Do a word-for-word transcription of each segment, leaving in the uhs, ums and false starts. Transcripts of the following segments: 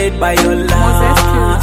tempted by your love.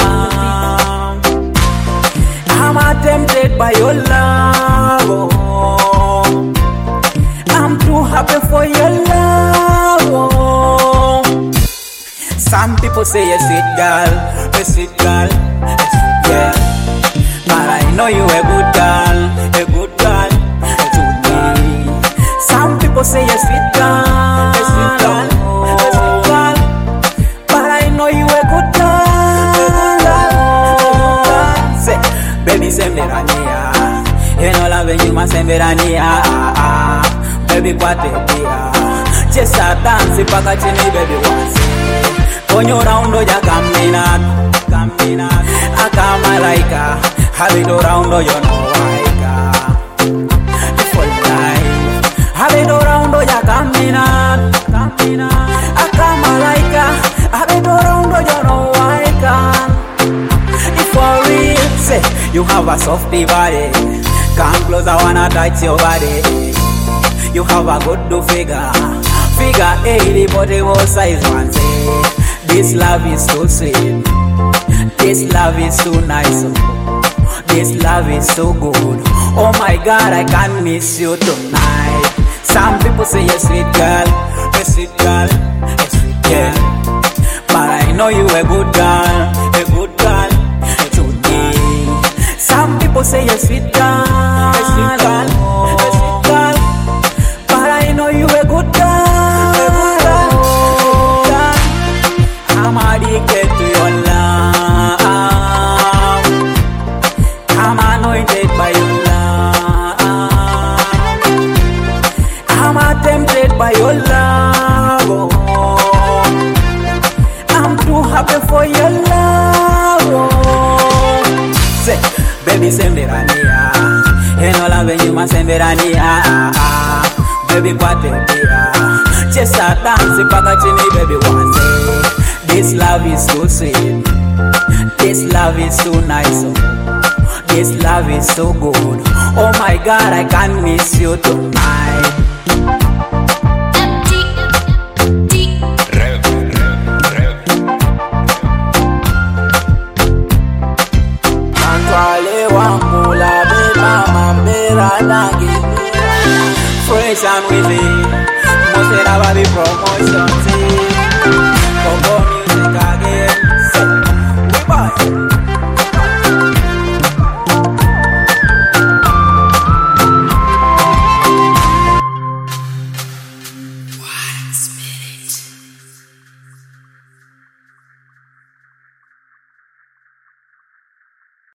I'm tempted by your love. Oh. I'm too happy for your love. Oh. Some people say you're sweet girl, a sweet girl, a sweet girl. But I know you a good girl, a good girl to me. Some people say you're sweet girl, a sweet girl, a sweet girl. But I know you a good girl, a good girl. Say, baby, semberania. You know love you must semberania. Baby, what they do? Just a dance, paka chini, baby, once. Konyo raundo ya caminat, caminat. Akama laika, habido raundo yo no waika. For life, habido raundo ya caminat, caminat. Akama laika, habido raundo yo no waika. For real, say you have a soft body. Come close, I wanna touch your body. You have a good figure, figure eighty, but it was size one. Say, this love is so sweet, this love is so nice, this love is so good. Oh my God, I can't miss you tonight. Some people say you're sweet girl, a sweet girl, a sweet girl. But I know you a good girl, a good girl to me. Some people say you're sweet girl, a sweet girl, a sweet girl. But I know you a good girl, a good girl. I'm addicted to your love. I'm anointed by your love. I'm tempted by your love. I'm too happy for your love. Say, baby, semberania. You know love you must semberania. Baby, what they do? Just a dance, paka chini, baby, one day. This love is so sweet, this love is so nice, this love is so good. Oh my God, I can't miss you tonight.